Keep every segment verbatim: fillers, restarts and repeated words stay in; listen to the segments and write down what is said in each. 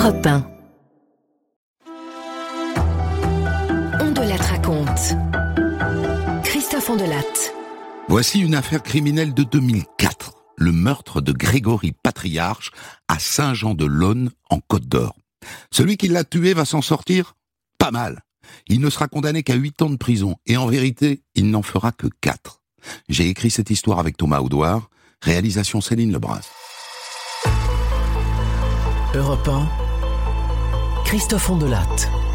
Europe un. Ondelat raconte. Christophe Ondelat. Voici une affaire criminelle de deux mille quatre. Le meurtre de Grégory Patriarche à Saint-Jean-de-Laune, en Côte d'Or. Celui qui l'a tué va s'en sortir pas mal. Il ne sera condamné qu'à huit ans de prison. Et en vérité, il n'en fera que quatre. J'ai écrit cette histoire avec Thomas Audouard. Réalisation Céline Lebras. Europe un, Christophe Ondelat.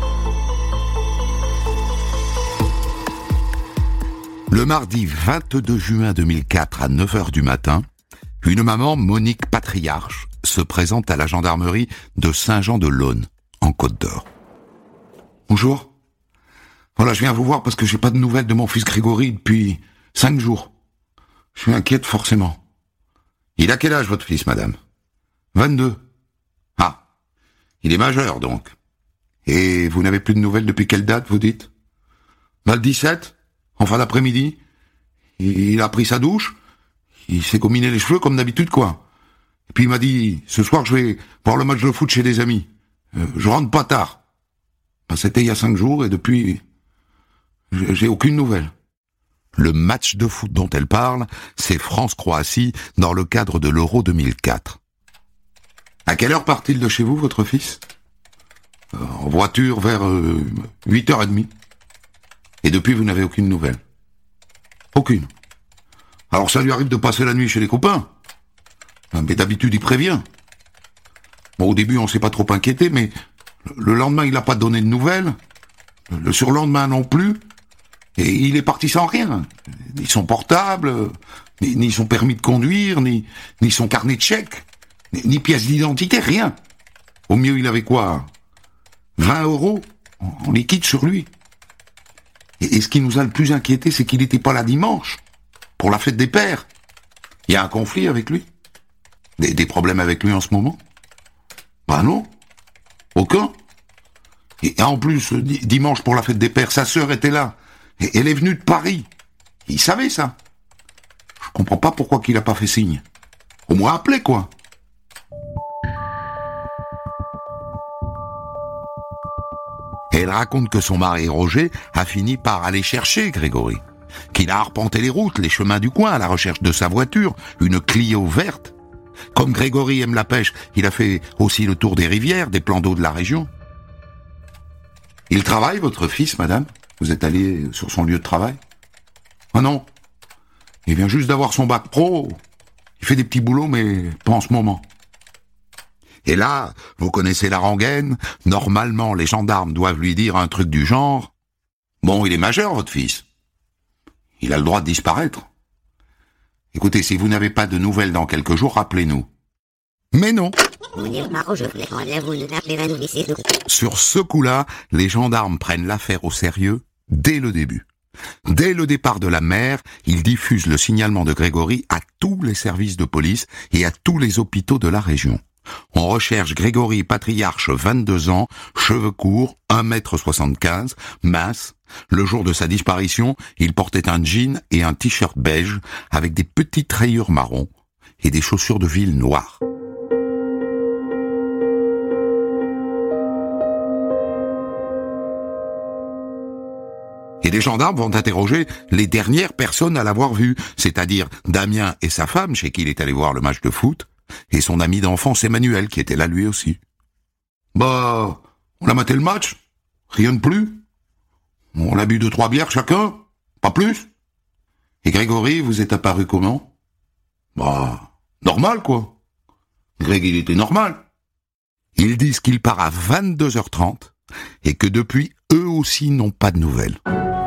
Le mardi vingt-deux juin deux mille quatre à neuf heures du matin, une maman, Monique Patriarche, se présente à la gendarmerie de Saint-Jean-de-Laune, en Côte d'Or. Bonjour. Voilà, je viens vous voir parce que j'ai pas de nouvelles de mon fils Grégory depuis cinq jours. Je suis inquiète forcément. Il a quel âge votre fils, madame? vingt-deux. Ah, il est majeur donc. Et vous n'avez plus de nouvelles depuis quelle date, vous dites? Bah, le dix-sept, en fin d'après-midi. Il a pris sa douche, il s'est combiné les cheveux comme d'habitude, quoi. Et puis il m'a dit, ce soir je vais voir le match de foot chez des amis. Euh, je rentre pas tard. Bah, c'était il y a cinq jours et depuis, j'ai aucune nouvelle. Le match de foot dont elle parle, c'est France-Croatie dans le cadre de l'Euro deux mille quatre. À quelle heure part-il de chez vous, votre fils? euh, En voiture vers euh, huit heures trente. Et depuis, vous n'avez aucune nouvelle? Aucune. Alors ça lui arrive de passer la nuit chez les copains. Mais d'habitude, il prévient. Bon, au début, on s'est pas trop inquiété, mais le lendemain, il n'a pas donné de nouvelles. Le surlendemain non plus. Et il est parti sans rien. Ni son portable, ni, ni son permis de conduire, ni, ni son carnet de chèques, ni, ni pièce d'identité, rien. Au mieux, il avait quoi? vingt euros en, en liquide sur lui. Et, et ce qui nous a le plus inquiété, c'est qu'il n'était pas là dimanche, pour la fête des pères. Il y a un conflit avec lui? Des, des problèmes avec lui en ce moment? Ben non. Aucun. Et en plus, dimanche pour la fête des pères, sa sœur était là. Et elle est venue de Paris. Il savait ça. Je comprends pas pourquoi qu'il a pas fait signe. Au moins appelé, quoi. Elle raconte que son mari Roger a fini par aller chercher Grégory. Qu'il a arpenté les routes, les chemins du coin à la recherche de sa voiture, une Clio verte. Comme Grégory aime la pêche, il a fait aussi le tour des rivières, des plans d'eau de la région. Il travaille, votre fils, madame? Vous êtes allé sur son lieu de travail? Ah non. Il vient juste d'avoir son bac pro. Il fait des petits boulots, mais pas en ce moment. Et là, vous connaissez la rengaine. Normalement, les gendarmes doivent lui dire un truc du genre. Bon, il est majeur, votre fils. Il a le droit de disparaître. Écoutez, si vous n'avez pas de nouvelles dans quelques jours, rappelez-nous. Mais non. Sur ce coup-là, les gendarmes prennent l'affaire au sérieux dès le début. Dès le départ de la mère, ils diffusent le signalement de Grégory à tous les services de police et à tous les hôpitaux de la région. On recherche Grégory Patriarche, vingt-deux ans, cheveux courts, un mètre soixante-quinze, mince. Le jour de sa disparition, il portait un jean et un t-shirt beige avec des petites rayures marron et des chaussures de ville noires. Et les gendarmes vont interroger les dernières personnes à l'avoir vu, c'est-à-dire Damien et sa femme, chez qui il est allé voir le match de foot, et son ami d'enfance Emmanuel, qui était là lui aussi. Bah, on a maté le match, rien de plus. On a bu deux, trois bières chacun, pas plus. Et Grégory, vous êtes apparu comment? Bah, normal quoi. Greg, il était normal. Ils disent qu'il part à vingt-deux heures trente, et que depuis, eux aussi n'ont pas de nouvelles.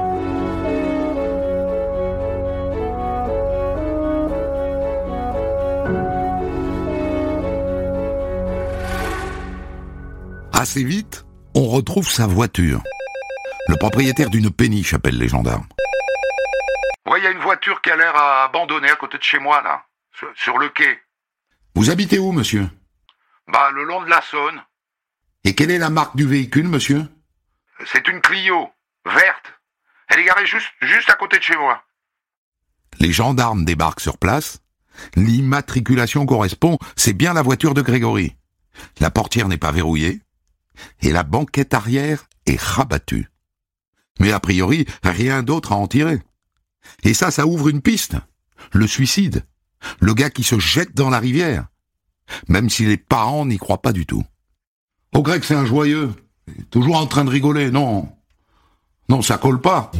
Assez vite, on retrouve sa voiture. Le propriétaire d'une péniche appelle les gendarmes. Ouais, il y a une voiture qui a l'air abandonnée à côté de chez moi, là, sur, sur le quai. Vous habitez où, monsieur? Bah, le long de la Saône. Et quelle est la marque du véhicule, monsieur? C'est une Clio, verte. Elle est garée juste, juste à côté de chez moi. Les gendarmes débarquent sur place. L'immatriculation correspond, c'est bien la voiture de Grégory. la portière n'est pas verrouillée, et la banquette arrière est rabattue. Mais a priori, rien d'autre à en tirer. Et ça, ça ouvre une piste. Le suicide. Le gars qui se jette dans la rivière. Même si les parents n'y croient pas du tout. Oh, Greg, c'est un joyeux. Toujours en train de rigoler, non. Non, ça colle pas.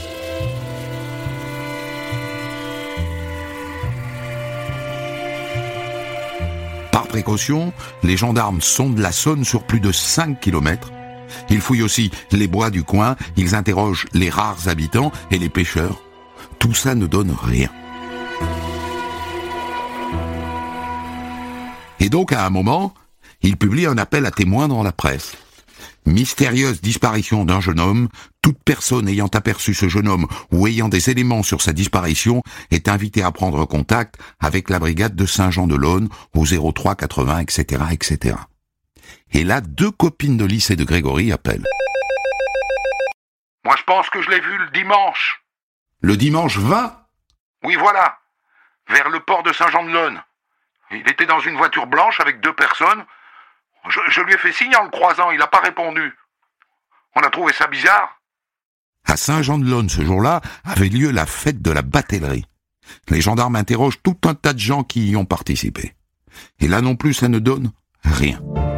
Par précaution, les gendarmes sondent la Saône sur plus de cinq kilomètres. Ils fouillent aussi les bois du coin, ils interrogent les rares habitants et les pêcheurs. Tout ça ne donne rien. Et donc, à un moment, ils publient un appel à témoins dans la presse. Mystérieuse disparition d'un jeune homme, toute personne ayant aperçu ce jeune homme ou ayant des éléments sur sa disparition est invitée à prendre contact avec la brigade de Saint-Jean-de-Laune au zéro trois quatre-vingts, et cetera, et cetera. Et là, deux copines de lycée de Grégory appellent. Moi, je pense que je l'ai vu le dimanche. Le dimanche vingt ? Oui, voilà. Vers le port de Saint-Jean-de-Laune. Il était dans une voiture blanche avec deux personnes. Je, je lui ai fait signe en le croisant, il n'a pas répondu. On a trouvé ça bizarre. À Saint-Jean-de-Laune, ce jour-là, avait lieu la fête de la batellerie. Les gendarmes interrogent tout un tas de gens qui y ont participé. Et là non plus, ça ne donne rien.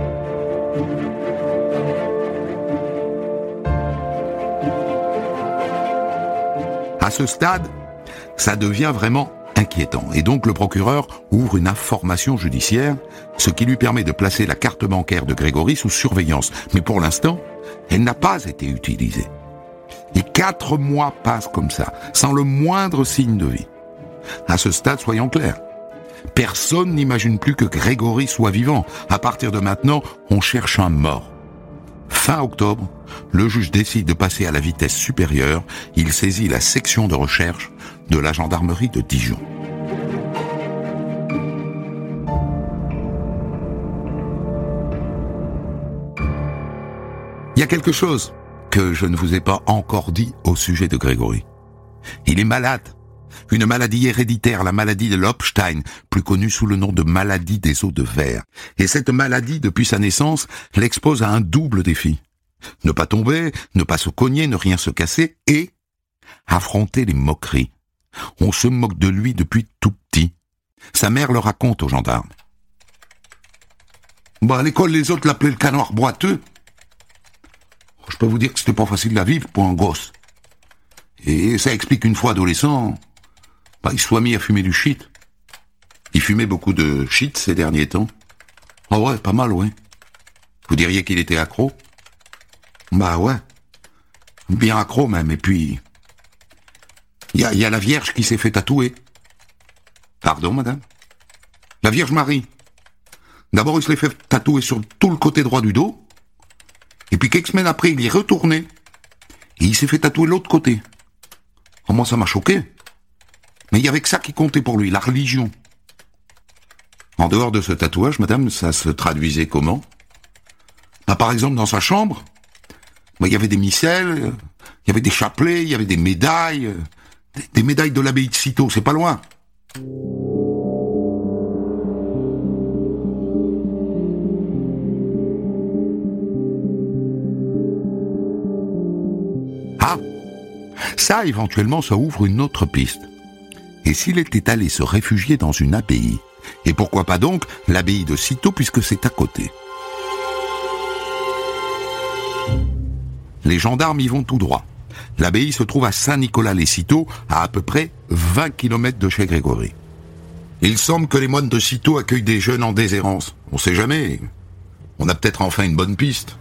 À ce stade, ça devient vraiment inquiétant. Et donc le procureur ouvre une information judiciaire, ce qui lui permet de placer la carte bancaire de Grégory sous surveillance. Mais pour l'instant, elle n'a pas été utilisée. Et quatre mois passent comme ça, sans le moindre signe de vie. À ce stade, soyons clairs, personne n'imagine plus que Grégory soit vivant. À partir de maintenant, on cherche un mort. Fin octobre, le juge décide de passer à la vitesse supérieure. Il saisit la section de recherche de la gendarmerie de Dijon. Il y a quelque chose que je ne vous ai pas encore dit au sujet de Grégory. Il est malade. Une maladie héréditaire, la maladie de Lopstein, plus connue sous le nom de maladie des os de verre. Et cette maladie, depuis sa naissance, l'expose à un double défi. Ne pas tomber, ne pas se cogner, ne rien se casser et affronter les moqueries. On se moque de lui depuis tout petit. Sa mère le raconte aux gendarmes. Bah, à l'école, les autres l'appelaient le canard boiteux. Je peux vous dire que c'était pas facile à vivre pour un gosse. Et ça explique une fois adolescent, bah, il se soit mis à fumer du shit. Il fumait beaucoup de shit ces derniers temps. Ah ouais, pas mal, ouais. Vous diriez qu'il était accro? Bah ouais. Bien accro même, et puis... Il y a, y a la Vierge qui s'est fait tatouer. Pardon, madame? La Vierge Marie. D'abord, il se l'est fait tatouer sur tout le côté droit du dos, et puis quelques semaines après, il y est retourné, et il s'est fait tatouer l'autre côté. Oh, moi, ça m'a choqué. Mais il y avait que ça qui comptait pour lui, la religion. En dehors de ce tatouage, madame, ça se traduisait comment? Bah, par exemple, dans sa chambre, bah, il y avait des missels, il y avait des chapelets, il y avait des médailles, des, des médailles de l'abbaye de Cîteaux, c'est pas loin. Ah, ça, éventuellement, ça ouvre une autre piste. Et s'il était allé se réfugier dans une abbaye? Et pourquoi pas donc l'abbaye de Cîteaux, puisque c'est à côté? Les gendarmes y vont tout droit. L'abbaye se trouve à Saint-Nicolas-les-Cîteaux, à à peu près vingt kilomètres de chez Grégory. Il semble que les moines de Cîteaux accueillent des jeunes en déshérence. On sait jamais. On a peut-être enfin une bonne piste.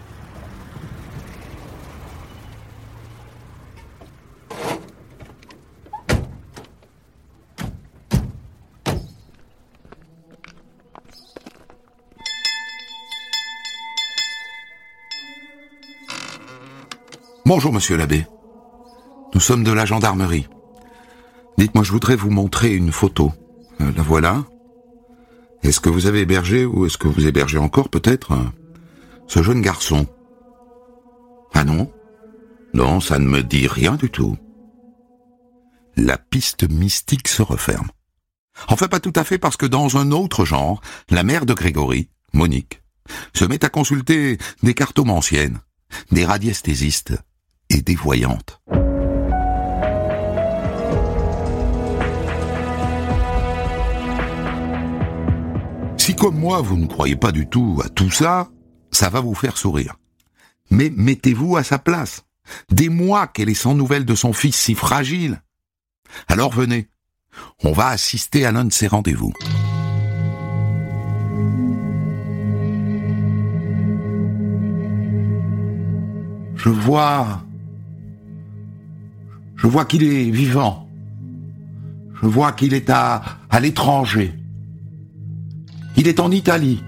Bonjour, monsieur l'abbé. Nous sommes de la gendarmerie. Dites-moi, je voudrais vous montrer une photo. Euh, la voilà. Est-ce que vous avez hébergé, ou est-ce que vous hébergez encore, peut-être, euh, ce jeune garçon? Ah non? Non, ça ne me dit rien du tout. La piste mystique se referme. Enfin, pas tout à fait, parce que dans un autre genre, la mère de Grégory, Monique, se met à consulter des cartomanciennes, des radiesthésistes et des voyantes. Si comme moi, vous ne croyez pas du tout à tout ça, ça va vous faire sourire. Mais mettez-vous à sa place. Des mois qu'elle est sans nouvelles de son fils si fragile. Alors venez, on va assister à l'un de ces rendez-vous. Je vois... Je vois qu'il est vivant. Je vois qu'il est à, à l'étranger. Il est en Italie.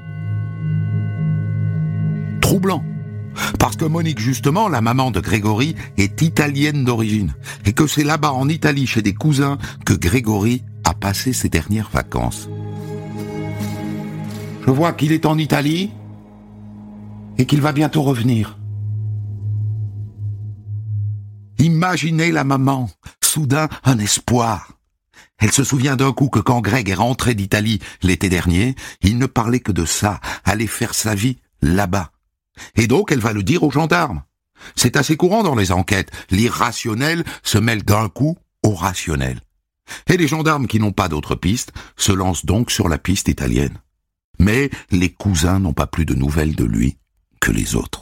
Troublant. Parce que Monique, justement, la maman de Grégory, est italienne d'origine. Et que c'est là-bas, en Italie, chez des cousins, que Grégory a passé ses dernières vacances. Je vois qu'il est en Italie et qu'il va bientôt revenir. Imaginez la maman, soudain un espoir. Elle se souvient d'un coup que quand Greg est rentré d'Italie l'été dernier, il ne parlait que de ça, aller faire sa vie là-bas. Et donc elle va le dire aux gendarmes. C'est assez courant dans les enquêtes, l'irrationnel se mêle d'un coup au rationnel. Et les gendarmes qui n'ont pas d'autre piste se lancent donc sur la piste italienne. Mais les cousins n'ont pas plus de nouvelles de lui que les autres.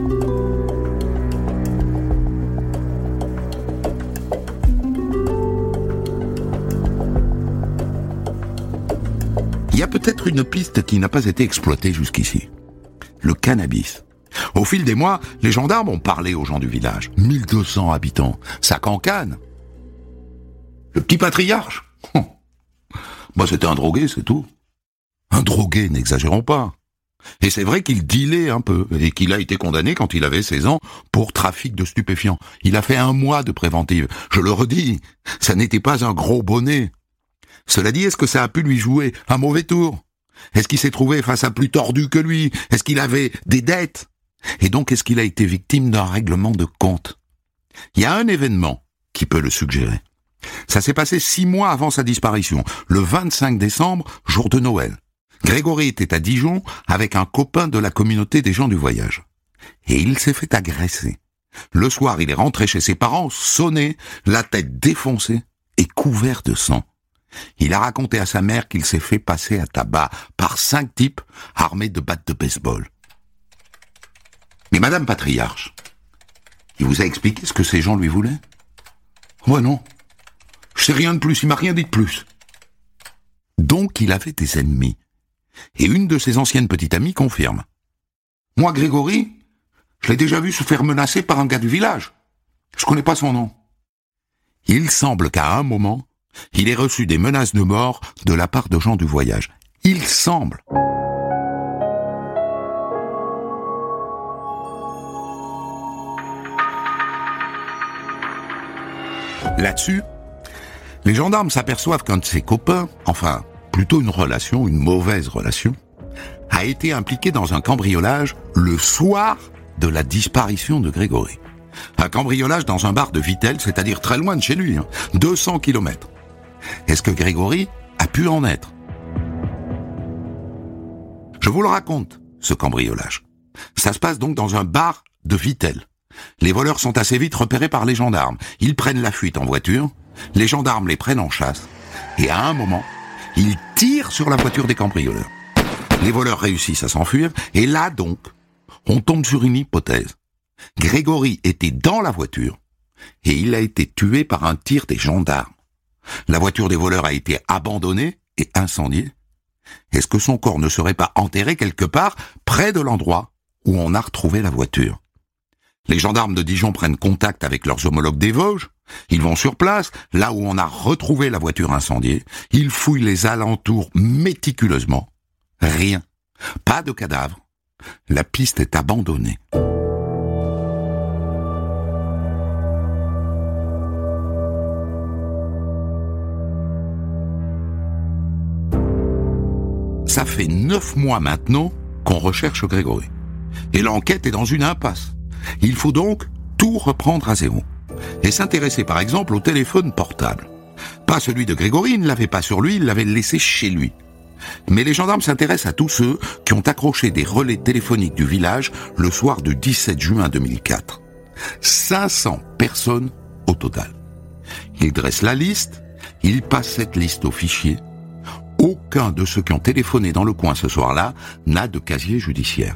Il y a peut-être une piste qui n'a pas été exploitée jusqu'ici. Le cannabis. Au fil des mois, les gendarmes ont parlé aux gens du village. mille deux cents habitants. Ça cancane. Le petit patriarche. Bah, c'était un drogué, c'est tout. Un drogué, n'exagérons pas. Et c'est vrai qu'il dealait un peu, et qu'il a été condamné quand il avait seize ans pour trafic de stupéfiants. Il a fait un mois de préventive. Je le redis, ça n'était pas un gros bonnet. Cela dit, est-ce que ça a pu lui jouer un mauvais tour? Est-ce qu'il s'est trouvé face à plus tordu que lui? Est-ce qu'il avait des dettes? Et donc, est-ce qu'il a été victime d'un règlement de compte? Il y a un événement qui peut le suggérer. Ça s'est passé six mois avant sa disparition, le vingt-cinq décembre, jour de Noël. Grégory était à Dijon avec un copain de la communauté des gens du voyage. Et il s'est fait agresser. Le soir, il est rentré chez ses parents, sonné, la tête défoncée et couvert de sang. Il a raconté à sa mère qu'il s'est fait passer à tabac par cinq types armés de battes de baseball. Mais Madame Patriarche, il vous a expliqué ce que ces gens lui voulaient? Moi non. Je sais rien de plus, il m'a rien dit de plus. Donc il avait des ennemis. Et une de ses anciennes petites amies confirme. Moi, Grégory, je l'ai déjà vu se faire menacer par un gars du village. Je connais pas son nom. Il semble qu'à un moment, il ait reçu des menaces de mort de la part de gens du voyage. Il semble. Là-dessus, les gendarmes s'aperçoivent qu'un de ses copains, enfin, plutôt une relation, une mauvaise relation, a été impliqué dans un cambriolage le soir de la disparition de Grégory. Un cambriolage dans un bar de Vittel, c'est-à-dire très loin de chez lui, hein, deux cents kilomètres. Est-ce que Grégory a pu en être? Je vous le raconte, ce cambriolage. Ça se passe donc dans un bar de Vittel. Les voleurs sont assez vite repérés par les gendarmes. Ils prennent la fuite en voiture, les gendarmes les prennent en chasse, et à un moment, ils tirent sur la voiture des cambrioleurs. Les voleurs réussissent à s'enfuir, et là donc, on tombe sur une hypothèse. Grégory était dans la voiture, et il a été tué par un tir des gendarmes. La voiture des voleurs a été abandonnée et incendiée. Est-ce que son corps ne serait pas enterré quelque part près de l'endroit où on a retrouvé la voiture? Les gendarmes de Dijon prennent contact avec leurs homologues des Vosges. Ils vont sur place, là où on a retrouvé la voiture incendiée. Ils fouillent les alentours méticuleusement. Rien. Pas de cadavre. La piste est abandonnée. Ça fait neuf mois maintenant qu'on recherche Grégory. Et l'enquête est dans une impasse. Il faut donc tout reprendre à zéro. Et s'intéresser par exemple au téléphone portable. Pas celui de Grégory, il ne l'avait pas sur lui, il l'avait laissé chez lui. Mais les gendarmes s'intéressent à tous ceux qui ont accroché des relais téléphoniques du village le soir du dix-sept juin deux mille quatre. cinq cents personnes au total. Ils dressent la liste, ils passent cette liste au fichier. Aucun de ceux qui ont téléphoné dans le coin ce soir-là n'a de casier judiciaire.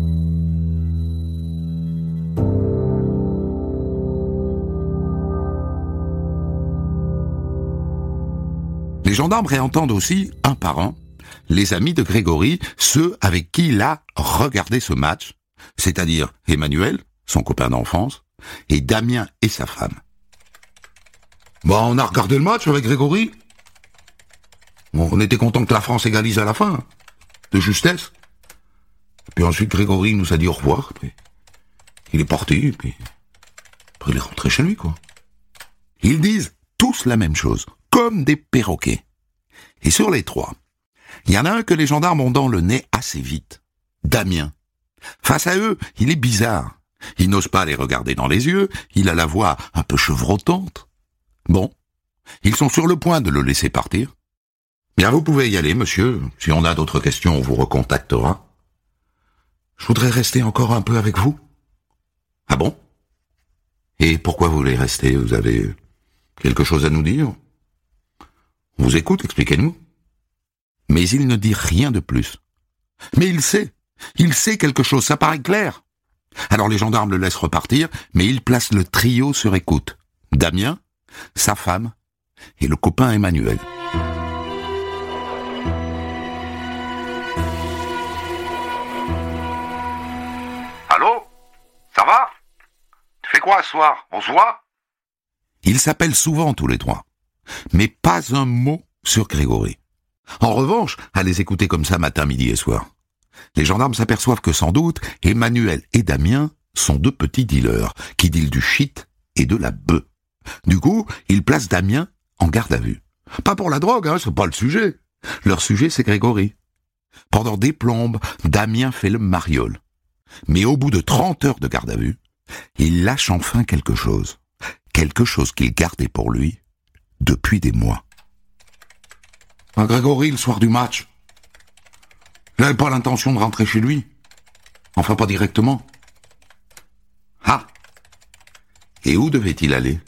Les gendarmes réentendent aussi, un par un, les amis de Grégory, ceux avec qui il a regardé ce match, c'est-à-dire Emmanuel, son copain d'enfance, et Damien et sa femme. Bon, on a regardé le match avec Grégory. Bon, on était content que la France égalise à la fin, de justesse. Puis ensuite, Grégory nous a dit au revoir, puis il est parti, puis après il est rentré chez lui, quoi. Ils disent tous la même chose, comme des perroquets. Et sur les trois, il y en a un que les gendarmes ont dans le nez assez vite. Damien. Face à eux, il est bizarre. Il n'ose pas les regarder dans les yeux, il a la voix un peu chevrotante. Bon, ils sont sur le point de le laisser partir. Bien, vous pouvez y aller, monsieur. Si on a d'autres questions, on vous recontactera. Je voudrais rester encore un peu avec vous. Ah bon? Et pourquoi vous voulez rester? Vous avez quelque chose à nous dire? On vous écoute, expliquez-nous. Mais il ne dit rien de plus. Mais il sait. Il sait quelque chose, ça paraît clair. Alors les gendarmes le laissent repartir, mais il place le trio sur écoute. Damien, sa femme et le copain Emmanuel. Allô? Ça va? Tu fais quoi ce soir? On se voit? Ils s'appellent souvent tous les trois, mais pas un mot sur Grégory. En revanche, à les écouter comme ça matin, midi et soir, les gendarmes s'aperçoivent que sans doute, Emmanuel et Damien sont deux petits dealers qui dealent du shit et de la bœuf. Du coup, ils placent Damien en garde à vue. Pas pour la drogue, hein, c'est pas le sujet. Leur sujet, c'est Grégory. Pendant des plombes, Damien fait le mariole. Mais au bout de trente heures de garde à vue, il lâche enfin quelque chose. Quelque chose qu'il gardait pour lui depuis des mois. Ah, Grégory, le soir du match, il n'avait pas l'intention de rentrer chez lui. Enfin, pas directement. Ah! Et où devait-il aller?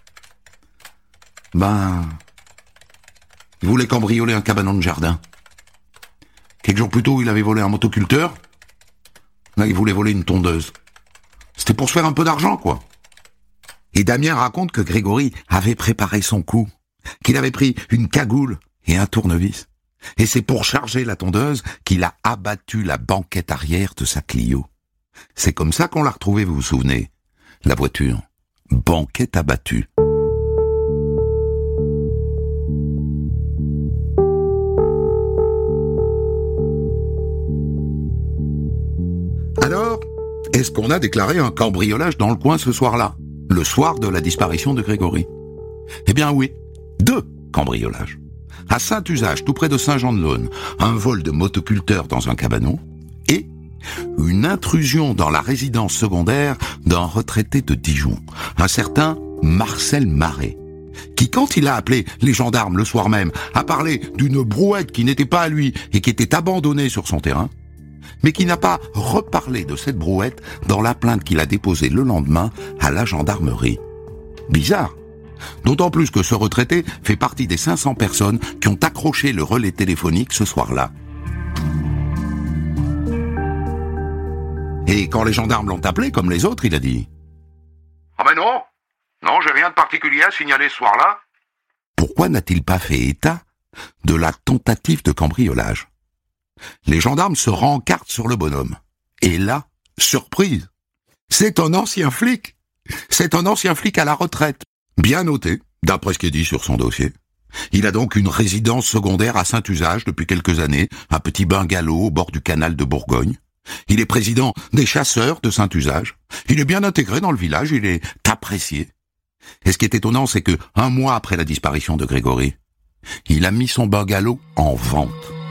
Ben, il voulait cambrioler un cabanon de jardin. Quelques jours plus tôt, il avait volé un motoculteur. Là, il voulait voler une tondeuse. C'était pour se faire un peu d'argent, quoi. Et Damien raconte que Grégory avait préparé son coup, qu'il avait pris une cagoule et un tournevis. Et c'est pour charger la tondeuse qu'il a abattu la banquette arrière de sa Clio. C'est comme ça qu'on l'a retrouvée, vous vous souvenez? La voiture. Banquette abattue. Alors, est-ce qu'on a déclaré un cambriolage dans le coin ce soir-là? Le soir de la disparition de Grégory? Eh bien oui, deux cambriolages. À Saint-Usage, tout près de Saint-Jean-de-Laune, un vol de motoculteur dans un cabanon et une intrusion dans la résidence secondaire d'un retraité de Dijon, un certain Marcel Marais, qui, quand il a appelé les gendarmes le soir même, a parlé d'une brouette qui n'était pas à lui et qui était abandonnée sur son terrain, mais qui n'a pas reparlé de cette brouette dans la plainte qu'il a déposée le lendemain à la gendarmerie. Bizarre. D'autant plus que ce retraité fait partie des cinq cents personnes qui ont accroché le relais téléphonique ce soir-là. Et quand les gendarmes l'ont appelé, comme les autres, il a dit « Ah ben non, non, j'ai rien de particulier à signaler ce soir-là. » Pourquoi n'a-t-il pas fait état de la tentative de cambriolage? Les gendarmes se rencartent sur le bonhomme. Et là, surprise, c'est un ancien flic. C'est un ancien flic à la retraite. Bien noté, d'après ce qui est dit sur son dossier. Il a donc une résidence secondaire à Saint-Usage depuis quelques années, un petit bungalow au bord du canal de Bourgogne. Il est président des chasseurs de Saint-Usage. Il est bien intégré dans le village, il est apprécié. Et ce qui est étonnant, c'est que, un mois après la disparition de Grégory, il a mis son bungalow en vente.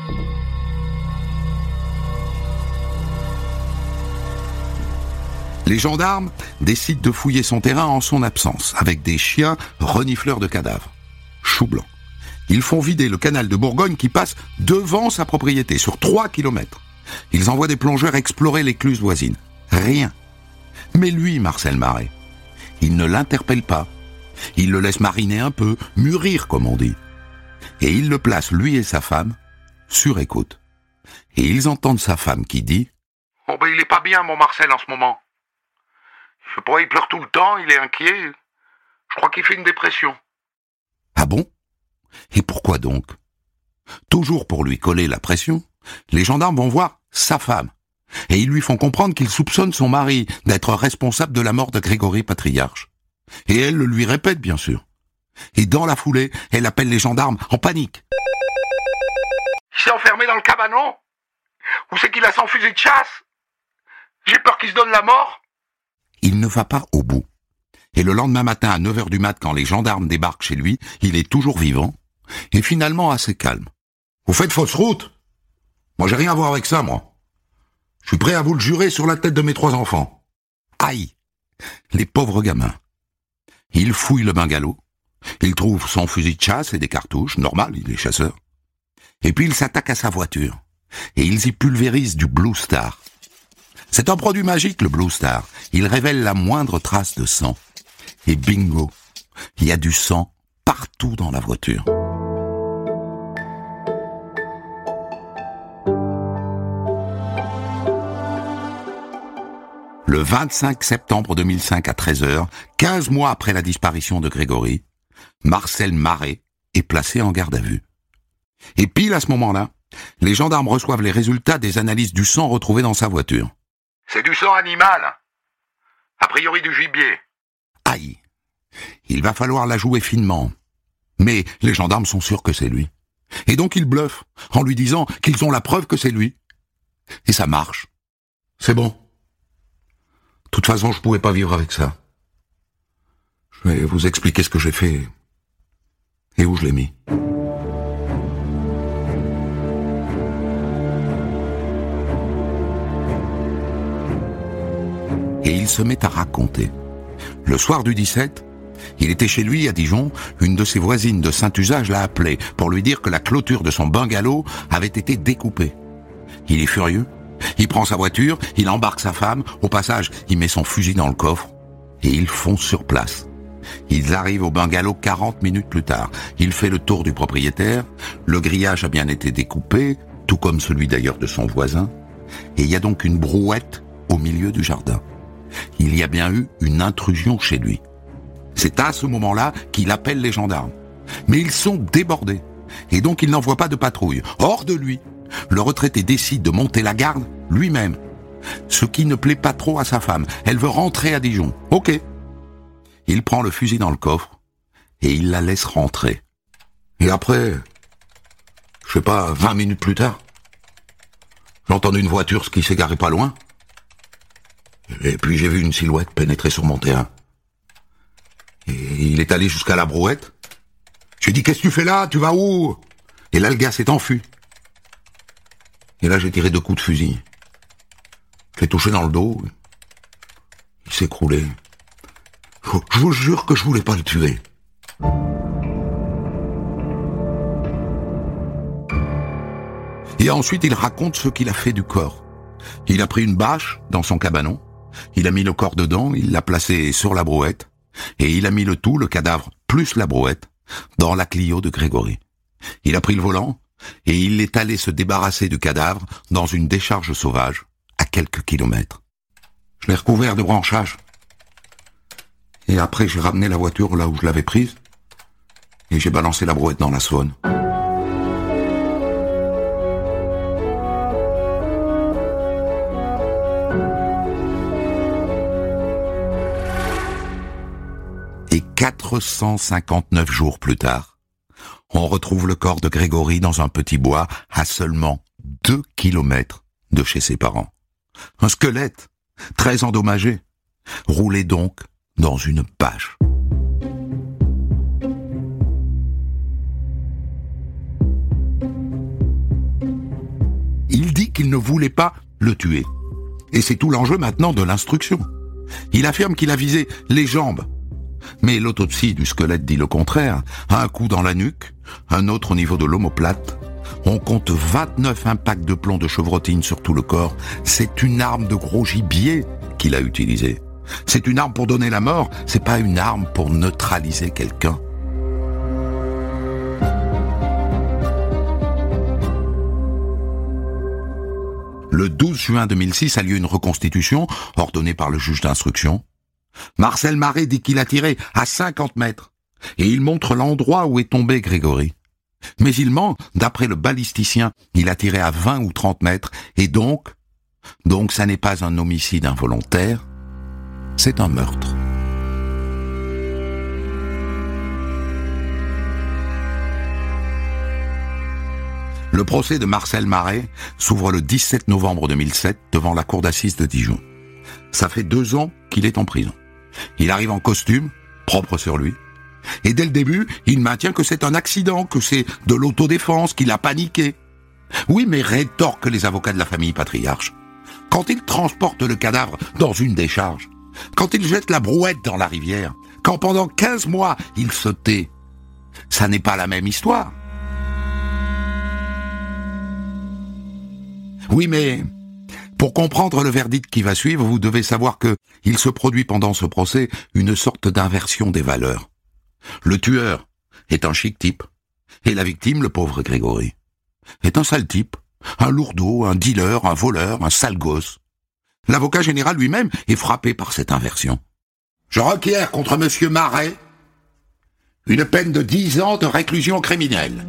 Les gendarmes décident de fouiller son terrain en son absence, avec des chiens renifleurs de cadavres. Chou blanc. Ils font vider le canal de Bourgogne qui passe devant sa propriété, sur trois kilomètres. Ils envoient des plongeurs explorer l'écluse voisine. Rien. Mais lui, Marcel Maré, il ne l'interpelle pas. Il le laisse mariner un peu, mûrir comme on dit. Et il le place, lui et sa femme, sur écoute. Et ils entendent sa femme qui dit « Oh ben il est pas bien mon Marcel en ce moment. Je sais pas, il pleure tout le temps, il est inquiet. Je crois qu'il fait une dépression. » Ah bon ? Et pourquoi donc ? Toujours pour lui coller la pression, les gendarmes vont voir sa femme. Et ils lui font comprendre qu'ils soupçonnent son mari d'être responsable de la mort de Grégory Patriarche. Et elle le lui répète, bien sûr. Et dans la foulée, elle appelle les gendarmes en panique. Il s'est enfermé dans le cabanon ? Où c'est qu'il a son fusil de chasse ? J'ai peur qu'il se donne la mort. Il ne va pas au bout. Et le lendemain matin, à neuf heures du mat, quand les gendarmes débarquent chez lui, il est toujours vivant, et finalement assez calme. « Vous faites fausse route ? Moi, j'ai rien à voir avec ça, moi. Je suis prêt à vous le jurer sur la tête de mes trois enfants. » Aïe ! Les pauvres gamins. Il fouille le bungalow. Il trouve son fusil de chasse et des cartouches, normal, il est chasseur. Et puis il s'attaque à sa voiture. Et ils y pulvérisent du Blue Star. C'est un produit magique, le Blue Star. Il révèle la moindre trace de sang. Et bingo, il y a du sang partout dans la voiture. Le vingt-cinq septembre deux mille cinq à treize heures, quinze mois après la disparition de Grégory, Marcel Maré est placé en garde à vue. Et pile à ce moment-là, les gendarmes reçoivent les résultats des analyses du sang retrouvé dans sa voiture. C'est du sang animal. A priori du gibier. Aïe, il va falloir la jouer finement. Mais les gendarmes sont sûrs que c'est lui. Et donc ils bluffent, en lui disant qu'ils ont la preuve que c'est lui. Et ça marche. C'est bon. De toute façon, je pouvais pas vivre avec ça. Je vais vous expliquer ce que j'ai fait et où je l'ai mis. Et il se met à raconter. Le soir du dix-sept, il était chez lui à Dijon, une de ses voisines de Saint-Usage l'a appelé pour lui dire que la clôture de son bungalow avait été découpée. Il est furieux, il prend sa voiture, il embarque sa femme, au passage, il met son fusil dans le coffre, et ils foncent sur place. Ils arrivent au bungalow quarante minutes plus tard. Il fait le tour du propriétaire, le grillage a bien été découpé, tout comme celui d'ailleurs de son voisin, et il y a donc une brouette au milieu du jardin. Il y a bien eu une intrusion chez lui. C'est à ce moment-là qu'il appelle les gendarmes. Mais ils sont débordés, et donc il n'envoie pas de patrouille. Hors de lui, le retraité décide de monter la garde lui-même. Ce qui ne plaît pas trop à sa femme. Elle veut rentrer à Dijon. Ok. Il prend le fusil dans le coffre et il la laisse rentrer. Et après, je sais pas, vingt minutes plus tard, j'entends une voiture qui s'est garée pas loin. Et puis j'ai vu une silhouette pénétrer sur mon terrain. Et il est allé jusqu'à la brouette. J'ai dit, qu'est-ce que tu fais là? Tu vas où? Et là, le gars s'est enfui. Et là, j'ai tiré deux coups de fusil. Je l'ai touché dans le dos. Il s'est écroulé. Je vous jure que je voulais pas le tuer. Et ensuite, il raconte ce qu'il a fait du corps. Il a pris une bâche dans son cabanon. Il a mis le corps dedans, il l'a placé sur la brouette. Et il a mis le tout, le cadavre plus la brouette, dans la Clio de Grégory. Il a pris le volant et il est allé se débarrasser du cadavre dans une décharge sauvage, à quelques kilomètres. Je l'ai recouvert de branchages. Et après, j'ai ramené la voiture là où je l'avais prise et j'ai balancé la brouette dans la Saône. Et quatre cent cinquante-neuf jours plus tard, on retrouve le corps de Grégory dans un petit bois à seulement deux kilomètres de chez ses parents. Un squelette, très endommagé, roulé donc dans une bâche. Il dit qu'il ne voulait pas le tuer. Et c'est tout l'enjeu maintenant de l'instruction. Il affirme qu'il a visé les jambes, Mais l'autopsie du squelette dit le contraire. Un coup dans la nuque, un autre au niveau de l'omoplate. On compte vingt-neuf impacts de plomb de chevrotine sur tout le corps. C'est une arme de gros gibier qu'il a utilisée. C'est une arme pour donner la mort, c'est pas une arme pour neutraliser quelqu'un. Le douze juin deux mille six a lieu une reconstitution ordonnée par le juge d'instruction. Marcel Maré dit qu'il a tiré à cinquante mètres et il montre l'endroit où est tombé Grégory. Mais il ment, d'après le balisticien, il a tiré à vingt ou trente mètres et donc, donc ça n'est pas un homicide involontaire, c'est un meurtre. Le procès de Marcel Maré s'ouvre le dix-sept novembre deux mille sept devant la cour d'assises de Dijon. Ça fait deux ans qu'il est en prison. Il arrive en costume, propre sur lui, et dès le début, il maintient que c'est un accident, que c'est de l'autodéfense, qu'il a paniqué. Oui, mais rétorquent les avocats de la famille patriarche. Quand il transporte le cadavre dans une décharge, quand il jette la brouette dans la rivière, quand pendant quinze mois il se tait, ça n'est pas la même histoire. Oui, mais pour comprendre le verdict qui va suivre, vous devez savoir que il se produit pendant ce procès une sorte d'inversion des valeurs. Le tueur est un chic type, et la victime, le pauvre Grégory, est un sale type, un lourdeau, un dealer, un voleur, un sale gosse. L'avocat général lui-même est frappé par cette inversion. Je requiers contre monsieur Maré une peine de dix ans de réclusion criminelle.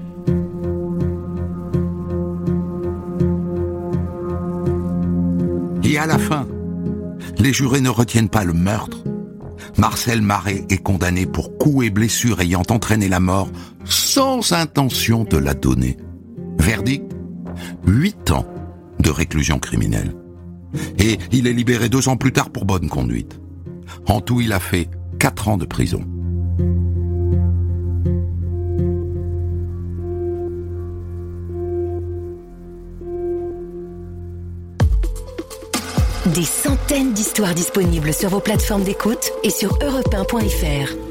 Et à la fin, les jurés ne retiennent pas le meurtre. Marcel Maré est condamné pour coups et blessures ayant entraîné la mort sans intention de la donner. Verdict, huit ans de réclusion criminelle. Et il est libéré deux ans plus tard pour bonne conduite. En tout, il a fait quatre ans de prison. Des centaines d'histoires disponibles sur vos plateformes d'écoute et sur europe un point f r.